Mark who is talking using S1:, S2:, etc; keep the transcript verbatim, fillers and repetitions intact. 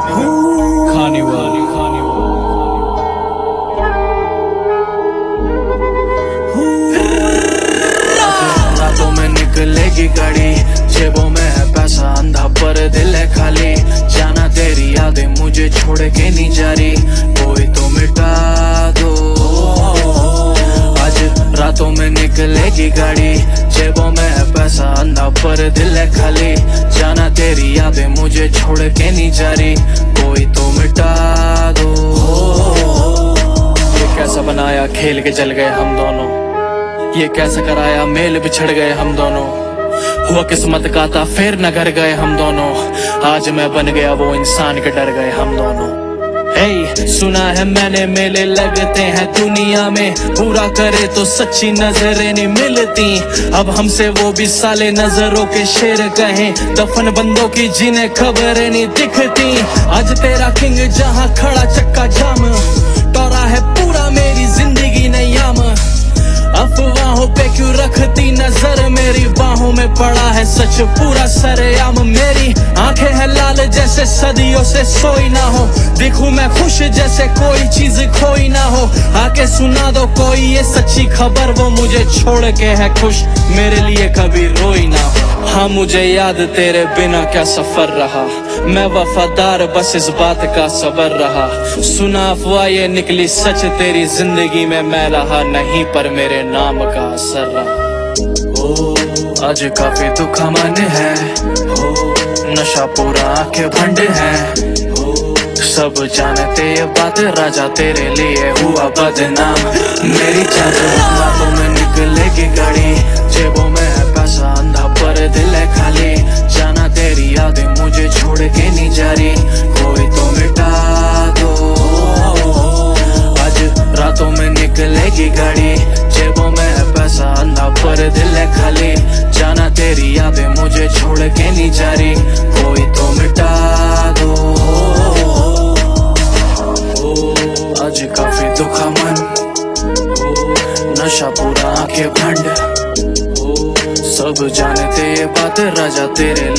S1: खाने वाली खाने
S2: रातों में निकलेगी गाड़ी, जेबों में है पैसा, अंधा पर दिल है खाली। जाना तेरी यादें मुझे छोड़ के नहीं जा रही, कोई तो मिटा दो। आज रातों में निकलेगी गाड़ी, जेबों में है पैसा, अंधा पर दिल है खाली। जाना तेरी यादें मुझे छोड़ के नहीं जा रही, कोई तो मिटा दो। ये कैसा बनाया खेल के जल गए हम दोनों, ये कैसे कराया मेल बिछड़ गए हम दोनों। हुआ किस्मत का था फिर न घर गए हम दोनों, आज मैं बन गया वो इंसान के डर गए हम दोनों। hey, सुना है मैंने मेले लगते हैं दुनिया में, पूरा करे तो सच्ची नजरें नहीं मिलती। अब हमसे वो भी साले नजरों के शेर कहें, दफन बंदों की जिन्हें खबरें नहीं दिखती। आज तेरा किंग जहां खड़ा चक्का जाम, टोरा है पूरा मेरी जिंदगी नयाम। अफवाहों पे क्यों रखती नजर, मेरी बाहों में पड़ा है सच पूरा सरेआम। मेरी आंखें हैं लाल जैसे सदियों से सोई ना हो, दिखूं मैं खुश जैसे कोई चीज खोई ना हो। आके सुना दो कोई ये सच्ची खबर, वो मुझे छोड़ के है खुश, मेरे लिए कभी रोई ना हो। हाँ मुझे याद तेरे बिना क्या सफर रहा, मैं वफादार बस इस बात का सबर रहा। सुना अफवाह ये निकली सच, तेरी जिंदगी में मैं रहा नहीं पर मेरे नाम का असर रहा। ओ आज काफी दुख मन है, हो नशा पूरा आंखें भंड है। हो सब जानते ये बात, राजा तेरे लिए हुआ बदनाम। मेरी चादर रातों में निकलेगी गाड़ी, जेबों में है पैसा, अंधा पर दिल है खाली। जाना तेरी यादें मुझे छोड़ के नहीं जा रही, कोई तो मिटा दो। आज रातों में निकलेगी गाड़ी, जेबों में है पैसा, अंधा पर दिल है खाली। जाना तेरी यादें मुझे छोड़ के नहीं जा रही, कोई तो मिटा दो। आज काफी दुखा मन, नशा पूरा आंखें भंड। सब जानते ये बात, राजा तेरे